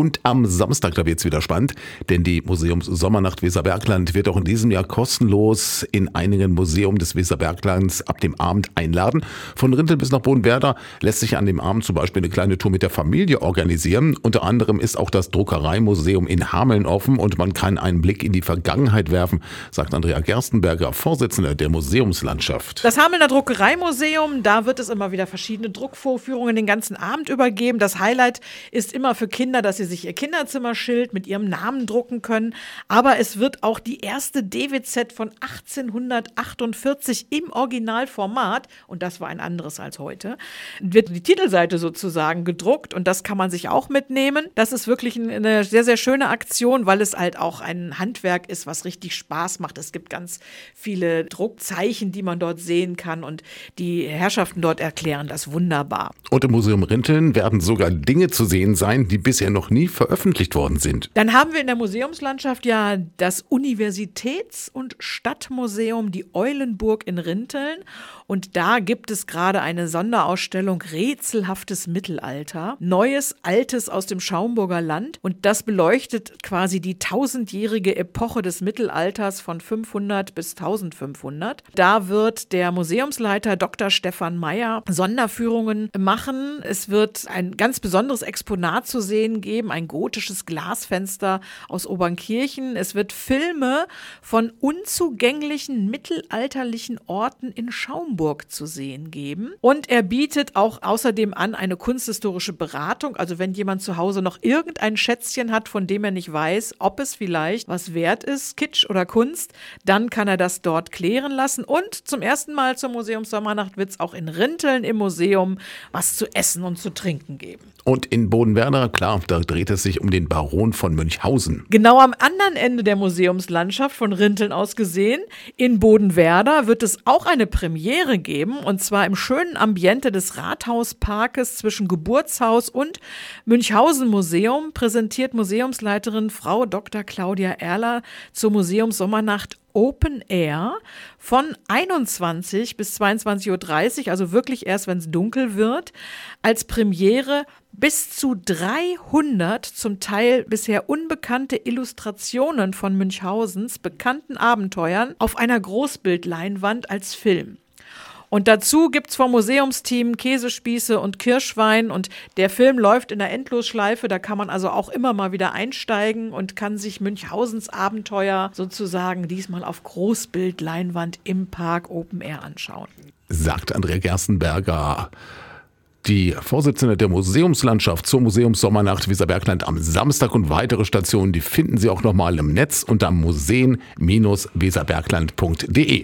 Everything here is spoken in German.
Und am Samstag, da wird's wieder spannend, denn die Museumssommernacht Weserbergland wird auch in diesem Jahr kostenlos in einigen Museen des Weserberglands ab dem Abend einladen. Von Rinteln bis nach Bodenwerder lässt sich an dem Abend zum Beispiel eine kleine Tour mit der Familie organisieren. Unter anderem ist auch das Druckereimuseum in Hameln offen und man kann einen Blick in die Vergangenheit werfen, sagt Andrea Gerstenberger, Vorsitzende der Museumslandschaft. Das Hamelner Druckereimuseum, da wird es immer wieder verschiedene Druckvorführungen den ganzen Abend übergeben. Das Highlight ist immer für Kinder, dass sie sich ihr Kinderzimmerschild mit ihrem Namen drucken können. Aber es wird auch die erste DWZ von 1848 im Originalformat, und das war ein anderes als heute, wird die Titelseite sozusagen gedruckt und das kann man sich auch mitnehmen. Das ist wirklich eine sehr, sehr schöne Aktion, weil es halt auch ein Handwerk ist, was richtig Spaß macht. Es gibt ganz viele Druckzeichen, die man dort sehen kann und die Herrschaften dort erklären das wunderbar. Und im Museum Rinteln werden sogar Dinge zu sehen sein, die bisher noch nie veröffentlicht worden sind. Dann haben wir in der Museumslandschaft ja das Universitäts- und Stadtmuseum, die Eulenburg in Rinteln. Und da gibt es gerade eine Sonderausstellung Rätselhaftes Mittelalter, Neues, Altes aus dem Schaumburger Land. Und das beleuchtet quasi die 1000-jährige Epoche des Mittelalters von 500 bis 1500. Da wird der Museumsleiter Dr. Stefan Meyer Sonderführungen machen. Es wird ein ganz besonderes Exponat zu sehen geben, ein gotisches Glasfenster aus Obernkirchen. Es wird Filme von unzugänglichen mittelalterlichen Orten in Schaumburg zu sehen geben. Und er bietet auch außerdem an eine kunsthistorische Beratung. Also wenn jemand zu Hause noch irgendein Schätzchen hat, von dem er nicht weiß, ob es vielleicht was wert ist, Kitsch oder Kunst, dann kann er das dort klären lassen. Und zum ersten Mal zur Museumssommernacht wird es auch in Rinteln im Museum was zu essen und zu trinken geben. Und in Bodenwerder, klar, da dreht es sich um den Baron von Münchhausen. Genau am anderen Ende der Museumslandschaft, von Rinteln aus gesehen, in Bodenwerder wird es auch eine Premiere geben, und zwar im schönen Ambiente des Rathausparkes zwischen Geburtshaus und Münchhausen Museum präsentiert Museumsleiterin Frau Dr. Claudia Erler zur Museumssommernacht Open Air von 21 bis 22.30 Uhr, also wirklich erst, wenn es dunkel wird, als Premiere bis zu 300 zum Teil bisher unbekannte Illustrationen von Münchhausens bekannten Abenteuern auf einer Großbildleinwand als Film. Und dazu gibt's vom Museumsteam Käsespieße und Kirschwein und der Film läuft in der Endlosschleife, da kann man also auch immer mal wieder einsteigen und kann sich Münchhausens Abenteuer sozusagen diesmal auf Großbildleinwand im Park Open Air anschauen. Sagt Andrea Gerstenberger, die Vorsitzende der Museumslandschaft zur Museumssommernacht Weserbergland am Samstag, und weitere Stationen, die finden Sie auch nochmal im Netz unter museen-weserbergland.de.